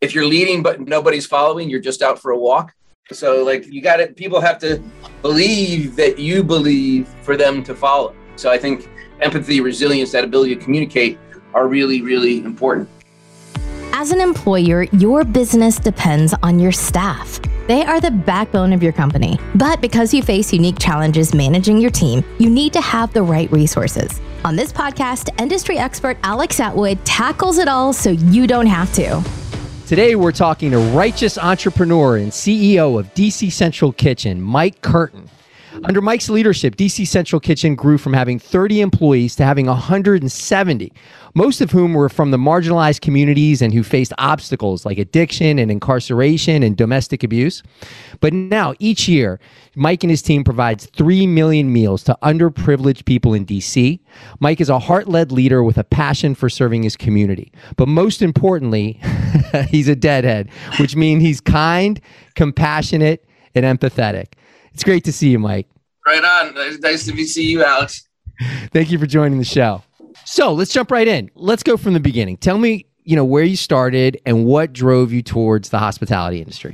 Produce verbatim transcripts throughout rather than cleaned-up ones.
if you're leading but nobody's following, you're just out for a walk. So like you got it, people have to believe that you believe for them to follow. So I think empathy, resilience, that ability to communicate are really, really important. As an employer, your business depends on your staff. They are the backbone of your company. But because you face unique challenges managing your team, you need to have the right resources. On this podcast, industry expert Alex Atwood tackles it all so you don't have to. Today, we're talking to righteous entrepreneur and C E O of D C Central Kitchen, Mike Curtin. Under Mike's leadership, D C Central Kitchen grew from having thirty employees to having one hundred seventy, most of whom were from the marginalized communities and who faced obstacles like addiction and incarceration and domestic abuse. But now, each year, Mike and his team provides three million meals to underprivileged people in D C. Mike is a heart-led leader with a passion for serving his community. But most importantly, he's a deadhead, which means he's kind, compassionate, and empathetic. It's great to see you, Mike. Right on. Nice to see you, Alex. Thank you for joining the show. So let's jump right in. Let's go from the beginning. Tell me, you know, where you started and what drove you towards the hospitality industry.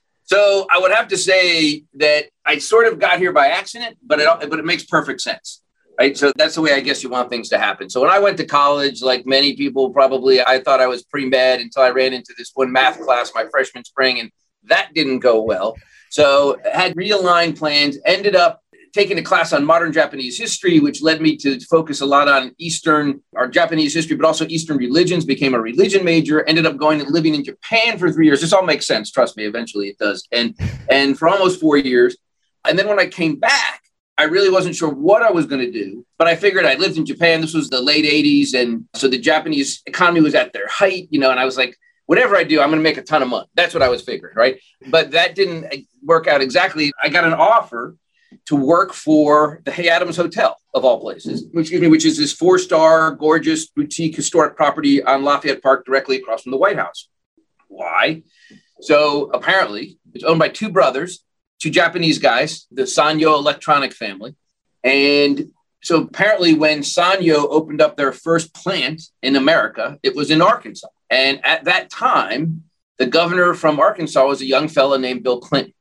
So I would have to say that I sort of got here by accident, but it but it makes perfect sense, right? So that's the way I guess you want things to happen. So when I went to college, like many people probably, I thought I was pre-med until I ran into this one math class my freshman spring, and that didn't go well. So had realigned plans, ended up taking a class on modern Japanese history, which led me to focus a lot on Eastern, or Japanese history, but also Eastern religions, became a religion major, ended up going and living in Japan for three years. This all makes sense. Trust me, eventually it does. And, and for almost four years. And then when I came back, I really wasn't sure what I was going to do, but I figured I lived in Japan. This was the late eighties. And so the Japanese economy was at their height, you know, and I was like, whatever I do, I'm going to make a ton of money. That's what I was figuring, right? But that didn't work out exactly. I got an offer to work for the Hay Adams Hotel, of all places, excuse me, which is this four-star, gorgeous, boutique, historic property on Lafayette Park, directly across from the White House. Why? So apparently, it's owned by two brothers, two Japanese guys, the Sanyo electronic family. And so apparently when Sanyo opened up their first plant in America, it was in Arkansas. And at that time, the governor from Arkansas was a young fella named Bill Clinton.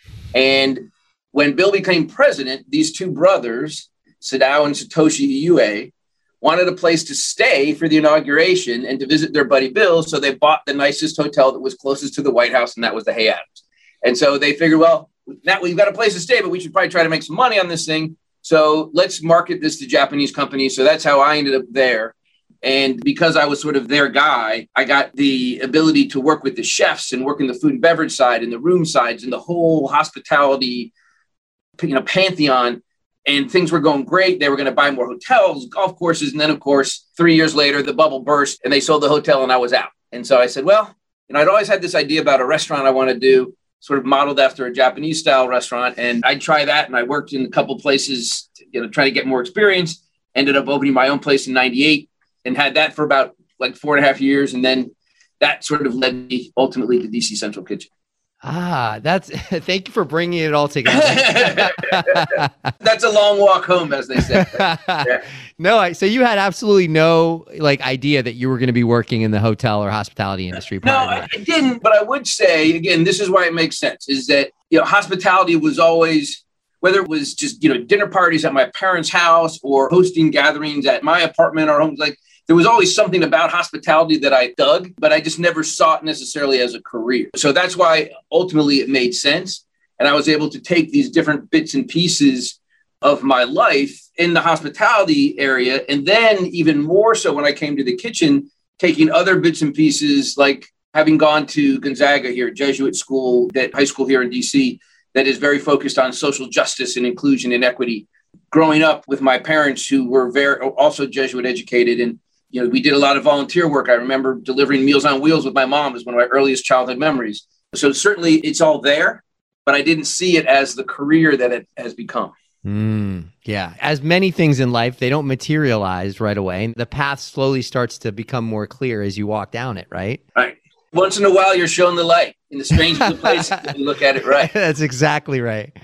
And when Bill became president, these two brothers, Sadao and Satoshi Ue, wanted a place to stay for the inauguration and to visit their buddy Bill. So they bought the nicest hotel that was closest to the White House, and that was the Hay Adams. And so they figured, well, now we've got a place to stay, but we should probably try to make some money on this thing. So let's market this to Japanese companies. So that's how I ended up there. And because I was sort of their guy, I got the ability to work with the chefs and work in the food and beverage side and the room sides and the whole hospitality, you know, pantheon. And things were going great. They were going to buy more hotels, golf courses. And then, of course, three years later, the bubble burst and they sold the hotel and I was out. And so I said, well, you know, I'd always had this idea about a restaurant I want to do, sort of modeled after a Japanese style restaurant. And I'd try that. And I worked in a couple places, you know, trying to get more experience, ended up opening my own place in ninety-eight. And had that for about like four and a half years. And then that sort of led me ultimately to D C Central Kitchen. Ah, that's, thank you for bringing it all together. That's a long walk home, as they say. Yeah. No, I, so you had absolutely no like idea that you were going to be working in the hotel or hospitality industry. No, I, I didn't. But I would say, again, this is why it makes sense, is that, you know, hospitality was always, whether it was just, you know, dinner parties at my parents' house or hosting gatherings at my apartment or homes, like, there was always something about hospitality that I dug, but I just never saw it necessarily as a career. So that's why ultimately it made sense. And I was able to take these different bits and pieces of my life in the hospitality area. And then even more so when I came to the kitchen, taking other bits and pieces, like having gone to Gonzaga here, Jesuit school, that high school here in D C, that is very focused on social justice and inclusion and equity. Growing up with my parents who were very also Jesuit educated, and you know, we did a lot of volunteer work. I remember delivering Meals on Wheels with my mom was one of my earliest childhood memories. So certainly it's all there, but I didn't see it as the career that it has become. Mm, yeah. As many things in life, they don't materialize right away. The path slowly starts to become more clear as you walk down it, right? Right. Once in a while, you're shown the light in the strangest of places if you look at it right. That's exactly right.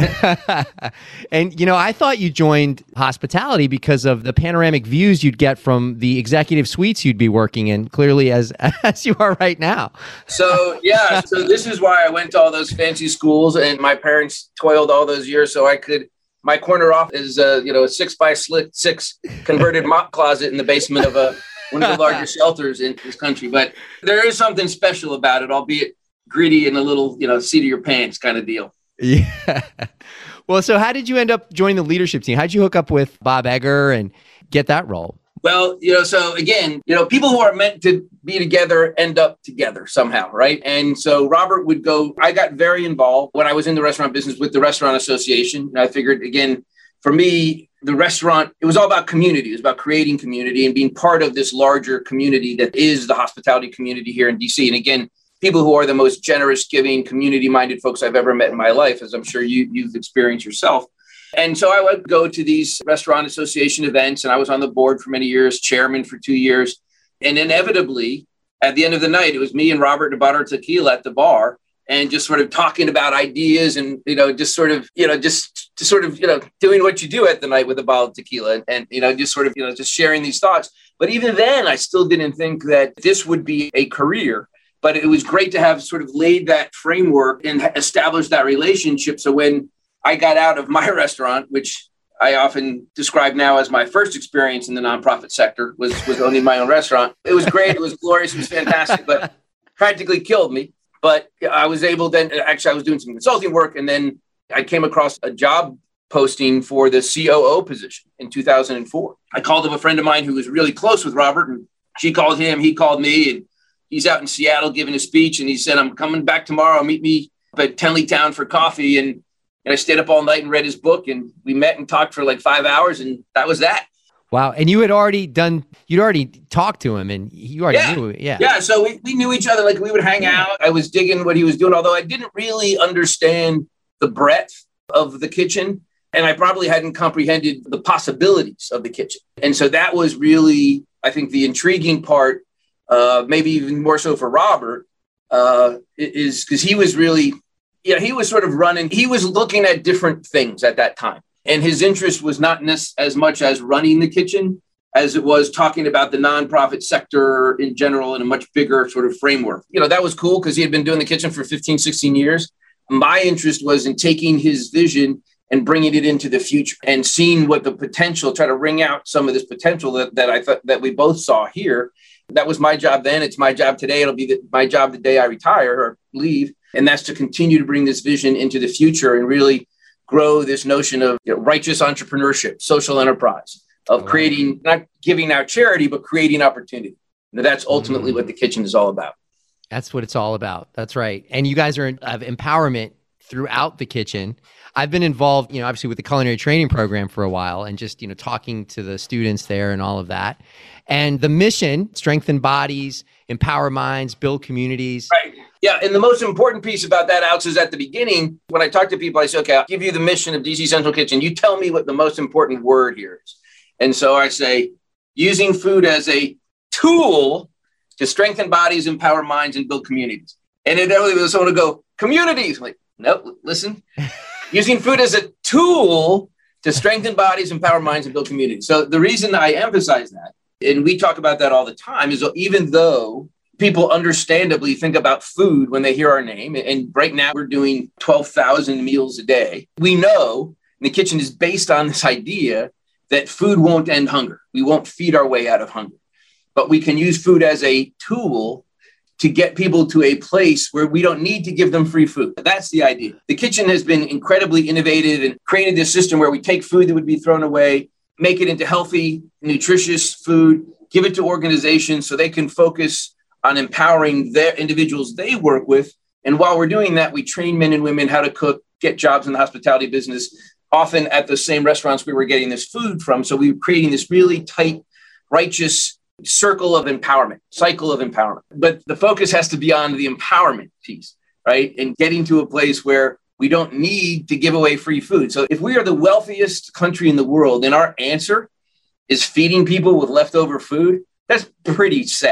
And, you know, I thought you joined hospitality because of the panoramic views you'd get from the executive suites you'd be working in, clearly as, as you are right now. So, yeah, so this is why I went to all those fancy schools, and my parents toiled all those years so I could, my corner office is, uh, you know, a six by six converted mop closet in the basement of a one of the largest shelters in this country. But there is something special about it, albeit gritty and a little, you know, seat of your pants kind of deal. Yeah. Well, so how did you end up joining the leadership team? How'd you hook up with Bob Egger and get that role? Well, you know, so again, you know, people who are meant to be together end up together somehow, right? And so Robert would go, I got very involved when I was in the restaurant business with the Restaurant Association. And I figured, again, for me, the restaurant, it was all about community. It was about creating community and being part of this larger community that is the hospitality community here in D C. And again, people who are the most generous, giving, community-minded folks I've ever met in my life, as I'm sure you, you've experienced yourself. And so I would go to these Restaurant Association events, and I was on the board for many years, chairman for two years. And inevitably, at the end of the night, it was me and Robert and Butter Tequila at the bar, and just sort of talking about ideas and, you know, just sort of, you know, just, just sort of, you know, doing what you do at the night with a bottle of tequila and, and, you know, just sort of, you know, just sharing these thoughts. But even then, I still didn't think that this would be a career. But it was great to have sort of laid that framework and established that relationship. So when I got out of my restaurant, which I often describe now as my first experience in the nonprofit sector, was, was owning my own restaurant. It was great. It was glorious. It was fantastic, but practically killed me. But I was able then, actually, I was doing some consulting work, and then I came across a job posting for the C O O position in two thousand four. I called up a friend of mine who was really close with Robert, and she called him, he called me, and he's out in Seattle giving a speech, and he said, I'm coming back tomorrow. Meet me up at Tenleytown for coffee. And, and I stayed up all night and read his book, and we met and talked for like five hours, and that was that. Wow. And you had already done, you'd already talked to him, and you already yeah. knew it. Yeah. Yeah. So we, we knew each other. Like, we would hang out. I was digging what he was doing, although I didn't really understand the breadth of the kitchen. And I probably hadn't comprehended the possibilities of the kitchen. And so that was really, I think, the intriguing part, uh, maybe even more so for Robert, uh, is because he was really, yeah, he was sort of running, he was looking at different things at that time. And his interest was not as much as running the kitchen as it was talking about the nonprofit sector in general in a much bigger sort of framework. You know, that was cool because he had been doing the kitchen for fifteen, sixteen years. My interest was in taking his vision and bringing it into the future and seeing what the potential, try to wring out some of this potential that, that I thought that we both saw here. That was my job then. It's my job today. It'll be the, my job the day I retire or leave. And that's to continue to bring this vision into the future and really grow this notion of, you know, righteous entrepreneurship, social enterprise, of creating, not giving out charity, but creating opportunity. Now, that's ultimately mm-hmm. what the kitchen is all about. That's what it's all about. That's right. And you guys are have empowerment throughout the kitchen. I've been involved, you know, obviously with the culinary training program for a while, and just, you know, talking to the students there and all of that. And the mission, strengthen bodies, empower minds, build communities. Right. Yeah. And the most important piece about that, Alex, is at the beginning, when I talk to people, I say, okay, I'll give you the mission of D C Central Kitchen. You tell me what the most important word here is. And so I say, using food as a tool to strengthen bodies, empower minds, and build communities. And it really was someone to go, communities. I'm like, no, listen. Using food as a tool to strengthen bodies, empower minds, and build communities. So the reason I emphasize that, and we talk about that all the time, is even though people understandably think about food when they hear our name, and right now we're doing twelve thousand meals a day, we know the kitchen is based on this idea that food won't end hunger. We won't feed our way out of hunger, but we can use food as a tool to get people to a place where we don't need to give them free food. That's the idea. The kitchen has been incredibly innovative and created this system where we take food that would be thrown away, make it into healthy, nutritious food, give it to organizations so they can focus on empowering their individuals they work with. And while we're doing that, we train men and women how to cook, get jobs in the hospitality business, often at the same restaurants we were getting this food from. So we were creating this really tight, righteous circle of empowerment, cycle of empowerment. But the focus has to be on the empowerment piece, right? And getting to a place where we don't need to give away free food. So if we are the wealthiest country in the world and our answer is feeding people with leftover food, that's pretty sad,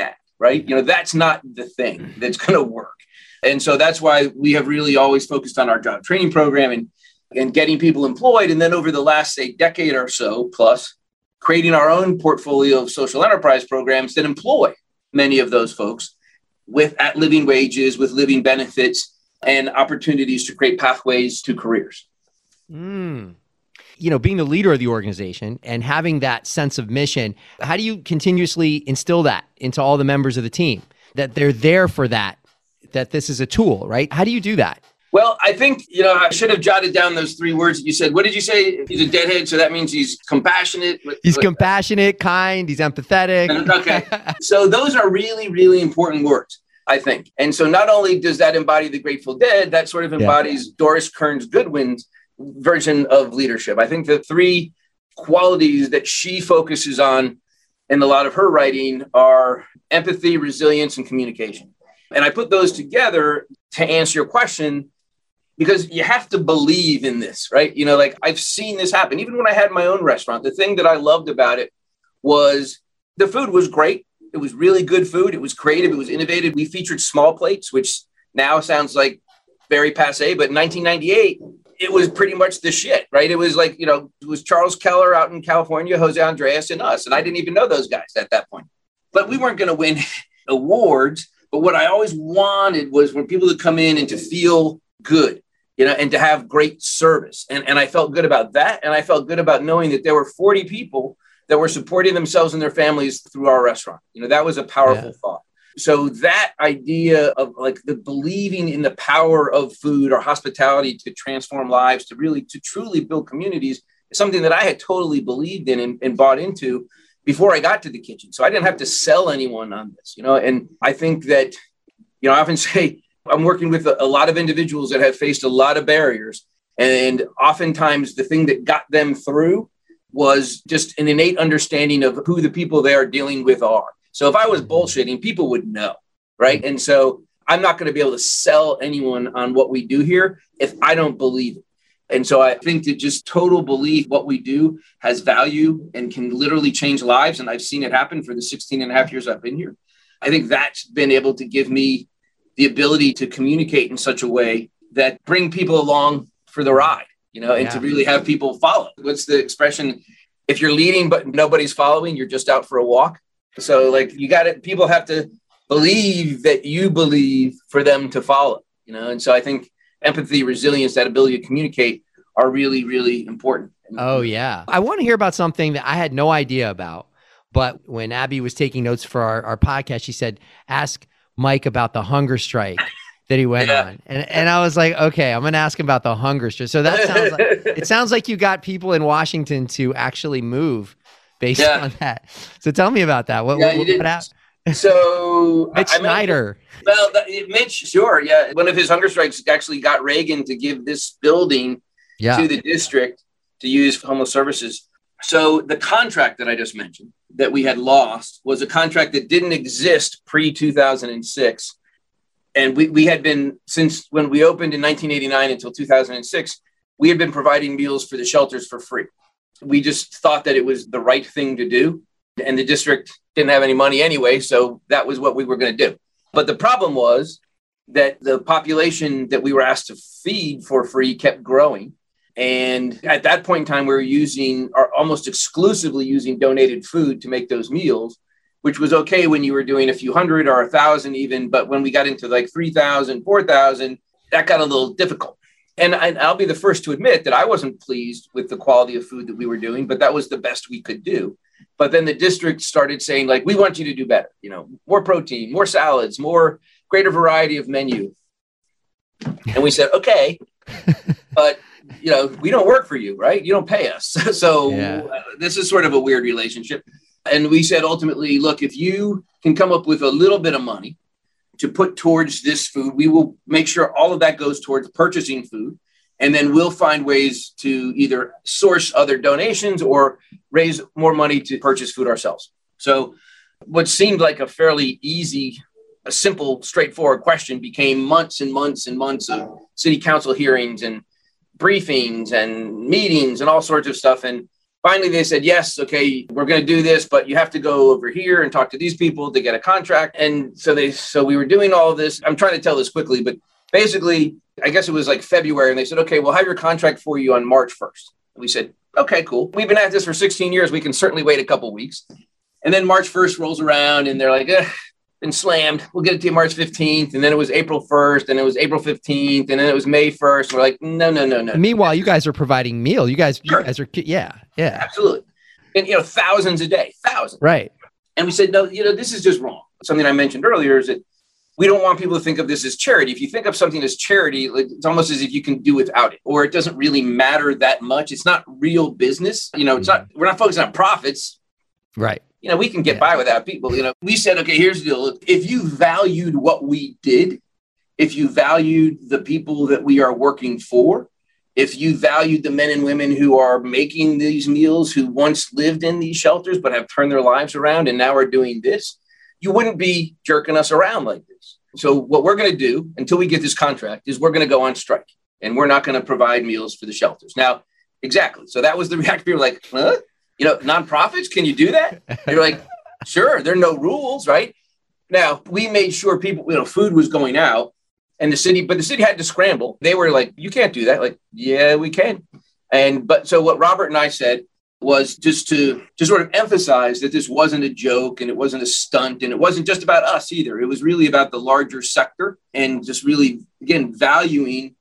right? You know, that's not the thing that's going to work. And so that's why we have really always focused on our job training program and, and getting people employed. And then over the last, say, decade or so plus, creating our own portfolio of social enterprise programs that employ many of those folks with at living wages, with living benefits, and opportunities to create pathways to careers. Mm. You know, being the leader of the organization and having that sense of mission, how do you continuously instill that into all the members of the team, that they're there for that, that this is a tool, right? How do you do that? Well, I think, you know, I should have jotted down those three words that you said. What did you say? He's a deadhead, so that means he's compassionate. He's compassionate, kind, he's empathetic. Okay. So those are really, really important words, I think. And so not only does that embody the Grateful Dead, that sort of embodies yeah. Doris Kearns Goodwin's version of leadership. I think the three qualities that she focuses on in a lot of her writing are empathy, resilience, and communication. And I put those together to answer your question, because you have to believe in this, right? You know, like I've seen this happen. Even when I had my own restaurant, the thing that I loved about it was the food was great. It was really good food. It was creative. It was innovative. We featured small plates, which now sounds like very passé, but in nineteen ninety-eight, it was pretty much the shit, right? It was like, you know, it was Charles Keller out in California, Jose Andres, and us. And I didn't even know those guys at that point. But we weren't going to win awards. But what I always wanted was for people to come in and to feel good, you know, and to have great service. And, and I felt good about that. And I felt good about knowing that there were forty people that were supporting themselves and their families through our restaurant. You know, that was a powerful yeah. thought. So that idea of like the believing in the power of food or hospitality to transform lives, to really, to truly build communities is something that I had totally believed in and, and bought into before I got to the kitchen. So I didn't have to sell anyone on this, you know, and I think that, you know, I often say I'm working with a, a lot of individuals that have faced a lot of barriers. And oftentimes the thing that got them through was just an innate understanding of who the people they are dealing with are. So if I was bullshitting, people would know, right? And so I'm not going to be able to sell anyone on what we do here if I don't believe it. And so I think that just total belief what we do has value and can literally change lives. And I've seen it happen for the sixteen and a half years I've been here. I think that's been able to give me the ability to communicate in such a way that bring people along for the ride, you know, and yeah. to really have people follow. What's the expression? If you're leading, but nobody's following, you're just out for a walk. So like you got it. People have to believe that you believe for them to follow, you know? And so I think empathy, resilience, that ability to communicate are really, really important. Oh yeah. I want to hear about something that I had no idea about, but when Abby was taking notes for our, our podcast, she said, ask Mike about the hunger strike that he went yeah. on. And and I was like, okay, I'm going to ask him about the hunger strike. So that sounds like, it sounds like you got people in Washington to actually move based yeah. on that. So tell me about that. What, yeah, what, what happened? So Mitch I Snyder. Mean, well, that, Mitch, sure. Yeah. One of his hunger strikes actually got Reagan to give this building yeah. to the district to use for homeless services. So the contract that I just mentioned that we had lost was a contract that didn't exist pre two thousand six. And we, we had been, since when we opened in nineteen eighty-nine until two thousand six, we had been providing meals for the shelters for free. We just thought that it was the right thing to do. And the district didn't have any money anyway, so that was what we were going to do. But the problem was that the population that we were asked to feed for free kept growing. And at that point in time, we were using, or almost exclusively using donated food to make those meals, which was okay when you were doing a few hundred or a thousand even. But when we got into like three thousand, four thousand, that got a little difficult. And I, I'll be the first to admit that I wasn't pleased with the quality of food that we were doing, but that was the best we could do. But then the district started saying, like, we want you to do better, you know, more protein, more salads, more greater variety of menu. And we said, okay, but, you know, we don't work for you, right? You don't pay us. So yeah. uh, this is sort of a weird relationship. And we said, ultimately, look, if you can come up with a little bit of money to put towards this food, we will make sure all of that goes towards purchasing food. And then we'll find ways to either source other donations or raise more money to purchase food ourselves. So what seemed like a fairly easy, a simple, straightforward question became months and months and months of city council hearings and briefings and meetings and all sorts of stuff. And finally they said, yes, okay, we're going to do this, but you have to go over here and talk to these people to get a contract. And so they, so we were doing all of this. I'm trying to tell this quickly, but basically, I guess it was like February, and they said, okay, we'll have your contract for you on March first. And we said, okay, cool. We've been at this for sixteen years. We can certainly wait a couple of weeks. And then March first rolls around and they're like, eh, been slammed. We'll get it to you March fifteenth. And then it was April first, and it was April fifteenth, and then it was May first. We're like, no, no, no, no. Meanwhile, you guys are providing meal. You guys, Sure. you guys are, yeah, yeah. Absolutely. And, you know, thousands a day, thousands. Right. And we said, no, you know, this is just wrong. Something I mentioned earlier is that we don't want people to think of this as charity. If you think of something as charity, it's almost as if you can do without it, or it doesn't really matter that much. It's not real business. You know, it's not, we're not focusing on profits. Right. You know, we can get Yeah. by without people. You know, we said, okay, here's the deal. If you valued what we did, if you valued the people that we are working for, if you valued the men and women who are making these meals, who once lived in these shelters, but have turned their lives around and now are doing this, you wouldn't be jerking us around like this. So what we're going to do until we get this contract is we're going to go on strike, and we're not going to provide meals for the shelters. Now, exactly. So that was the reaction. People were like, huh? You know, nonprofits, can you do that? They're like, sure, there are no rules, right? Now, we made sure people, you know, food was going out, and the city, but the city had to scramble. They were like, you can't do that. Like, yeah, we can. And, but so what Robert and I said was just to, to sort of emphasize that this wasn't a joke, and it wasn't a stunt, and it wasn't just about us either. It was really about the larger sector, and just really, again, valuing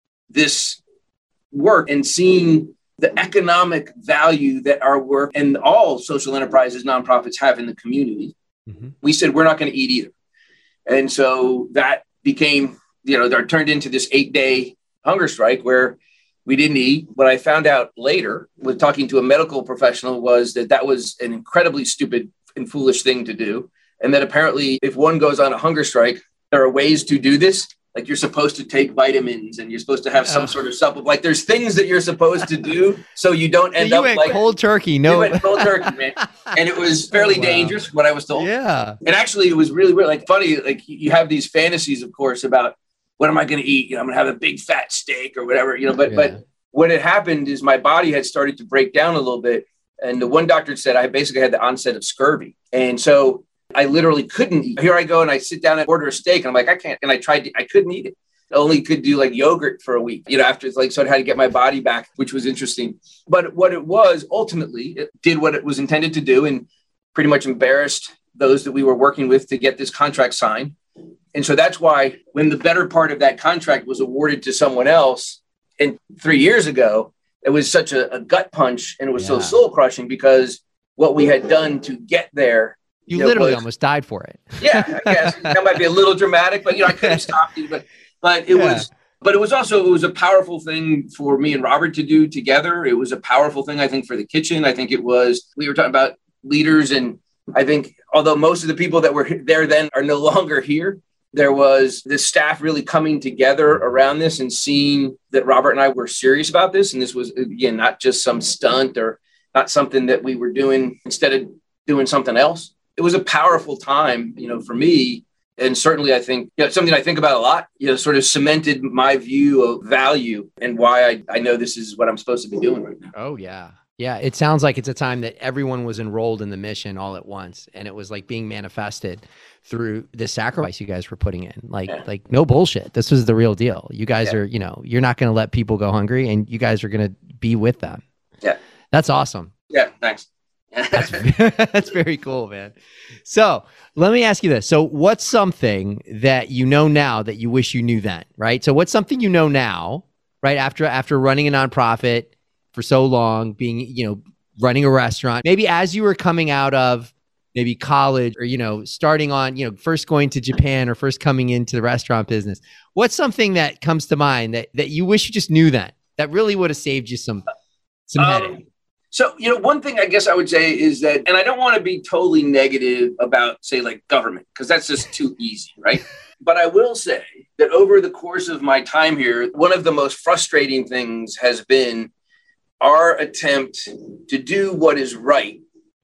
this work and seeing the economic value that our work and all social enterprises, nonprofits have in the community. Mm-hmm. We said, we're not going to eat either. And so that became, you know, that turned into this eight day hunger strike where we didn't eat. What I found out later with talking to a medical professional was that that was an incredibly stupid and foolish thing to do. And that apparently if one goes on a hunger strike, there are ways to do this. Like you're supposed to take vitamins, and you're supposed to have some sort of supplement. Like there's things that you're supposed to do so you don't end you up went like cold turkey. No, you went cold turkey, man. And it was fairly Oh, wow. dangerous, what I was told. Yeah. And actually, it was really weird. Like funny. Like you have these fantasies, of course, about what am I going to eat? You know, I'm going to have a big fat steak or whatever. You know, but Yeah. but what had happened is my body had started to break down a little bit, and the one doctor said I basically had the onset of scurvy, and so I literally couldn't eat. Here I go, and I sit down and order a steak, and I'm like, I can't. And I tried to, I couldn't eat it. I only could do like yogurt for a week, you know, after it's like, so I had to get my body back, which was interesting. But what it was ultimately, it did what it was intended to do, and pretty much embarrassed those that we were working with to get this contract signed. And so that's why when the better part of that contract was awarded to someone else, and three years ago, it was such a, a gut punch, and it was Yeah. so soul crushing because what we had done to get there. You, you know, literally was, almost died for it. Yeah, I guess that might be a little dramatic, but you know, I could have stopped you, but but it Yeah. was, but it was also, it was a powerful thing for me and Robert to do together. It was a powerful thing, I think, for the kitchen. I think it was, we were talking about leaders, and I think although most of the people that were there then are no longer here, there was the staff really coming together around this and seeing that Robert and I were serious about this. And this was, again, not just some stunt or not something that we were doing instead of doing something else. It was a powerful time, you know, for me. And certainly I think, you know, something I think about a lot, you know, sort of cemented my view of value and why I, I know this is what I'm supposed to be doing right now. Oh, yeah. Yeah. It sounds like it's a time that everyone was enrolled in the mission all at once. And it was like being manifested through the sacrifice you guys were putting in. Like, Yeah. like no bullshit. This was the real deal. You guys Yeah. are, you know, you're not going to let people go hungry, and you guys are going to be with them. Yeah. That's awesome. Yeah. Thanks. That's, that's very cool, man. So let me ask you this. So what's something that you know now that you wish you knew then, right? So what's something you know now, right? After, after running a nonprofit for so long, being, you know, running a restaurant, maybe as you were coming out of maybe college, or, you know, starting on, you know, first going to Japan or first coming into the restaurant business, what's something that comes to mind that, that you wish you just knew then, that really would have saved you some, some Um, headache? So, you know, one thing I guess I would say is that, and I don't want to be totally negative about, say, like government, because that's just too easy, right? But I will say that over the course of my time here, one of the most frustrating things has been our attempt to do what is right,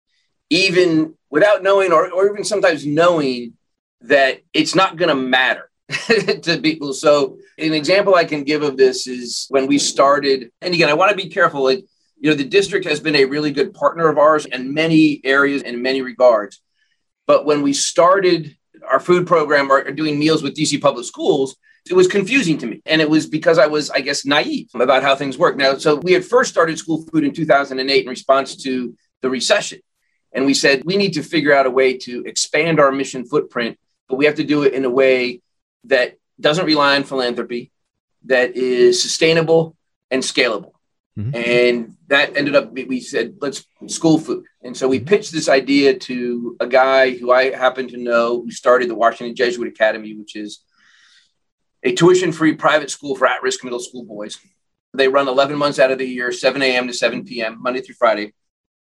even without knowing, or, or even sometimes knowing that it's not going to matter to people. So an example I can give of this is when we started, and again, I want to be careful, like, You know, the district has been a really good partner of ours in many areas and in many regards. But when we started our food program or doing meals with D C Public Schools, it was confusing to me. And it was because I was, I guess, naive about how things work. Now, so we had first started school food in two thousand eight in response to the recession. And we said, we need to figure out a way to expand our mission footprint, but we have to do it in a way that doesn't rely on philanthropy, that is sustainable and scalable. Mm-hmm. And that ended up, we said, let's school food. And so we pitched this idea to a guy who I happen to know who started the Washington Jesuit Academy, which is a tuition-free private school for at-risk middle school boys. They run eleven months out of the year, seven a.m. to seven p.m., Monday through Friday.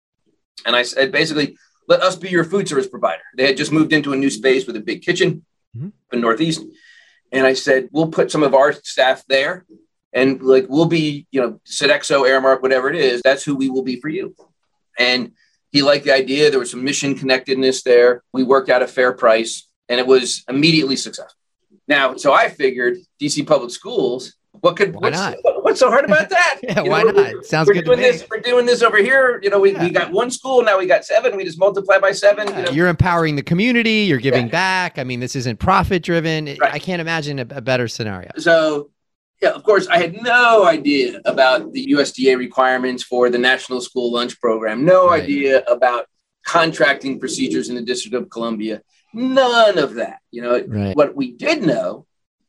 And I said, basically, let us be your food service provider. They had just moved into a new space with a big kitchen mm-hmm. in Northeast. And I said, we'll put some of our staff there. And like, we'll be, you know, Sodexo, Aramark, whatever it is, that's who we will be for you. And he liked the idea. There was some mission connectedness there. We worked out a fair price and it was immediately successful. Now, so I figured D C Public Schools, what could, why what's, not? what's so hard about that? yeah, you why know, not? Sounds we're good doing to me. This, we're doing this over here. You know, we, yeah. we got one school, now we got seven. We just multiply by seven. Yeah, you know? You're empowering the community. You're giving yeah. back. I mean, this isn't profit driven. Right. I can't imagine a, a better scenario. So, yeah, of course, I had no idea about the U S D A requirements for the National School Lunch Program. No right. idea about contracting procedures in the District of Columbia. None of that. You know, right. What we did know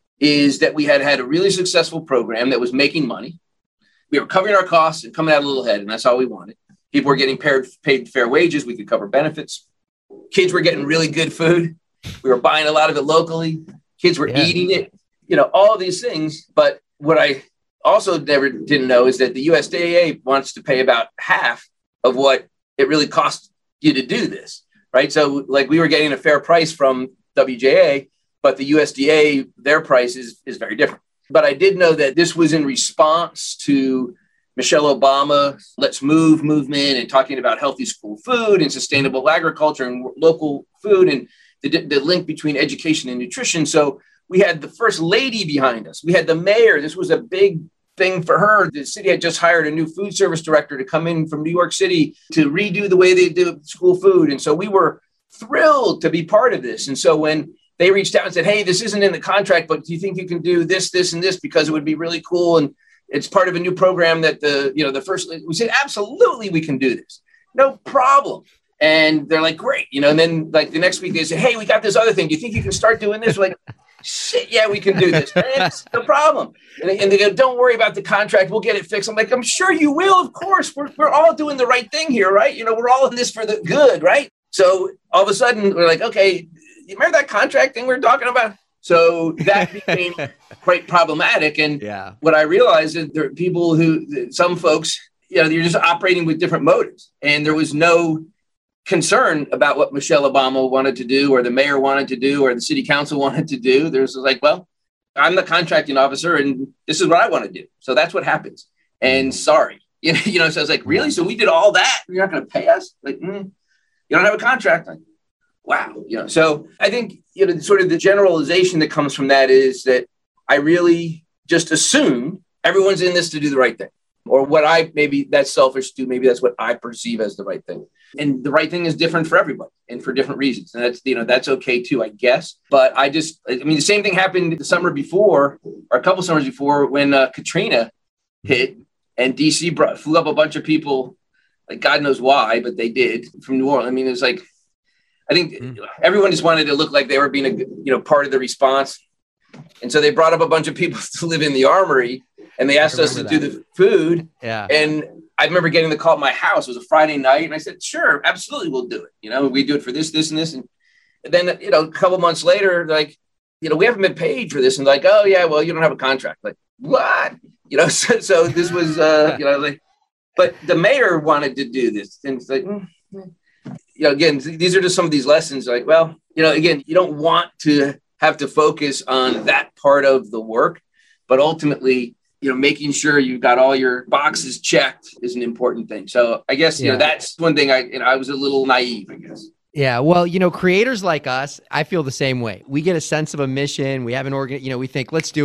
is that we had had a really successful program that was making money. We were covering our costs and coming out a little ahead, and that's all we wanted. People were getting paid, paid fair wages. We could cover benefits. Kids were getting really good food. We were buying a lot of it locally. Kids were yeah. eating it. You know, all of these things. But what I also never didn't know is that the U S D A wants to pay about half of what it really costs you to do this, right? So like we were getting a fair price from W J A, but the U S D A, their price is, is very different. But I did know that this was in response to Michelle Obama's Let's Move movement and talking about healthy school food and sustainable agriculture and local food and the, the link between education and nutrition. So we had the first lady behind us. We had the mayor. This was a big thing for her. The city had just hired a new food service director to come in from New York City to redo the way they do school food. And so we were thrilled to be part of this. And so when they reached out and said, hey, this isn't in the contract, but do you think you can do this, this, and this because it would be really cool? And it's part of a new program that the, you know, the first, we said, absolutely, we can do this. No problem. And they're like, great. You know, and then like the next week they say, hey, we got this other thing. Do you think you can start doing this? We're like, shit, yeah, we can do this. It's no problem. And they, and they go, don't worry about the contract. We'll get it fixed. I'm like, I'm sure you will. Of course, we're, we're all doing the right thing here, right? You know, we're all in this for the good, right? So all of a sudden we're like, okay, you remember that contract thing we were talking about? So that became quite problematic. And yeah. what I realized is there are people who, some folks, you know, you're just operating with different motives. And there was no concern about what Michelle Obama wanted to do or the mayor wanted to do or the city council wanted to do. There's like, well, I'm the contracting officer and this is what I want to do. So that's what happens. And sorry, you know, you know, so I was like, really? So we did all that? You're not going to pay us? Like, mm, you don't have a contract. Like, wow. You know, so I think, you know, sort of the generalization that comes from that is that I really just assume everyone's in this to do the right thing. Or what I, maybe that's selfish too. Maybe that's what I perceive as the right thing. And the right thing is different for everybody and for different reasons. And that's, you know, that's okay too, I guess. But I just, I mean, the same thing happened the summer before or a couple summers before when uh, Katrina hit and D C brought, flew up a bunch of people, like God knows why, but they did from New Orleans. I mean, it was like, I think mm. everyone just wanted to look like they were being a, you know, part of the response. And so they brought up a bunch of people to live in the Armory and they asked us to that. do the food. Yeah. And I remember getting the call at my house. It was a Friday night. And I said, sure, absolutely. We'll do it. You know, we do it for this, this, and this. And then, you know, a couple months later, like, you know, we haven't been paid for this. And like, oh yeah, well, you don't have a contract. Like, what? You know, so, so this was, uh, you know, like, but the mayor wanted to do this. And it's like, mm, you know, again, these are just some of these lessons. Like, well, you know, again, you don't want to have to focus on that part of the work, but ultimately, you know, making sure you've got all your boxes checked is an important thing. So I guess, you yeah. know, that's one thing I, you know, I was a little naive, I guess. Yeah. Well, you know, creators like us, I feel the same way. We get a sense of a mission. We have an organ, you know, we think, let's do it.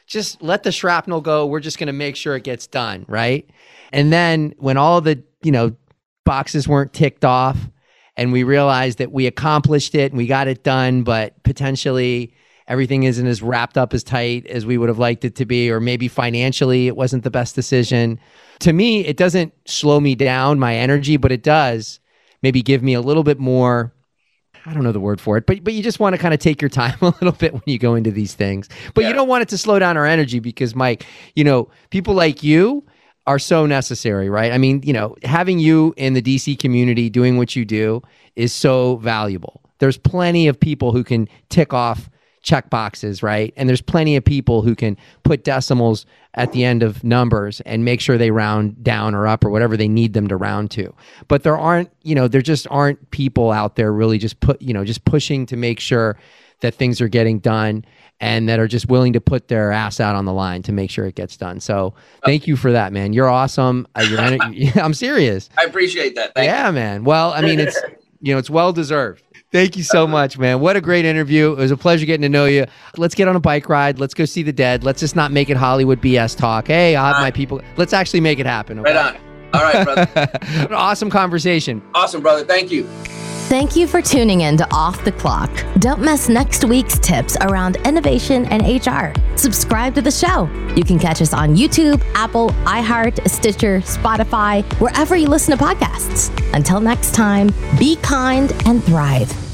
just let the shrapnel go. We're just going to make sure it gets done, right? And then when all the, you know, boxes weren't ticked off and we realized that we accomplished it and we got it done, but potentially everything isn't as wrapped up as tight as we would have liked it to be, or maybe financially it wasn't the best decision. To me, it doesn't slow me down, my energy, but it does maybe give me a little bit more, I don't know the word for it, but but you just want to kind of take your time a little bit when you go into these things. But yeah. You don't want it to slow down our energy because, Mike, you know, people like you are so necessary, right? I mean, you know, having you in the D C community doing what you do is so valuable. There's plenty of people who can tick off check boxes, right? And there's plenty of people who can put decimals at the end of numbers and make sure they round down or up or whatever they need them to round to. But there aren't, you know, there just aren't people out there really just put, you know, just pushing to make sure that things are getting done and that are just willing to put their ass out on the line to make sure it gets done. So thank you for that, man. You're awesome. Uh, you're en- I'm serious. I appreciate that. Thank yeah, you. man. Well, I mean, it's, you know, it's well deserved. Thank you so much, man. What a great interview. It was a pleasure getting to know you. Let's get on a bike ride. Let's go see the Dead. Let's just not make it Hollywood B S talk. Hey, I'll have my people. Let's actually make it happen. Okay? Right on. All right, brother. An awesome conversation. Awesome, brother. Thank you. Thank you for tuning in to Off the Clock. Don't miss next week's tips around innovation and H R. Subscribe to the show. You can catch us on YouTube, Apple, iHeart, Stitcher, Spotify, wherever you listen to podcasts. Until next time, be kind and thrive.